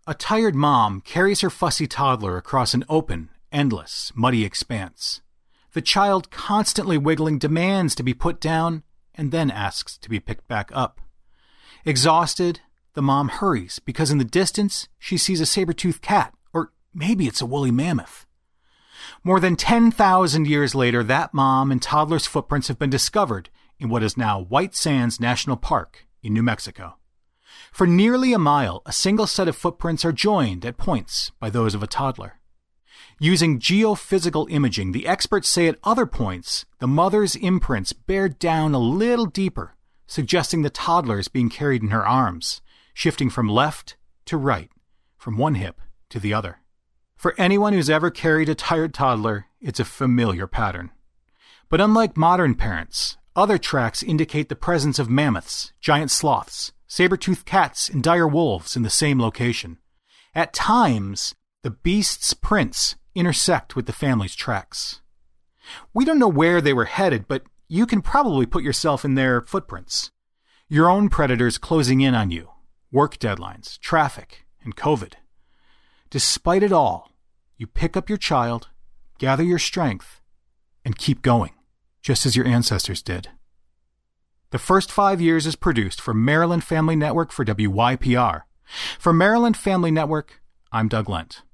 A tired mom carries her fussy toddler across an open, endless, muddy expanse. The child, constantly wiggling, demands to be put down and then asks to be picked back up. Exhausted, the mom hurries because in the distance she sees a saber-toothed cat, or maybe it's a woolly mammoth. More than 10,000 years later, that mom and toddler's footprints have been discovered in what is now White Sands National Park in New Mexico. For nearly a mile, a single set of footprints are joined at points by those of a toddler. Using geophysical imaging, the experts say at other points, the mother's imprints bear down a little deeper, suggesting the toddler is being carried in her arms, shifting from left to right, from one hip to the other. For anyone who's ever carried a tired toddler, it's a familiar pattern. But unlike modern parents, other tracks indicate the presence of mammoths, giant sloths, saber-toothed cats, and dire wolves in the same location. At times, the beasts' prints intersect with the family's tracks. We don't know where they were headed, but you can probably put yourself in their footprints. Your own predators closing in on you, work deadlines, traffic, and COVID. Despite it all, you pick up your child, gather your strength, and keep going, just as your ancestors did. The First 5 Years is produced for Maryland Family Network for WYPR. For Maryland Family Network, I'm Doug Lent.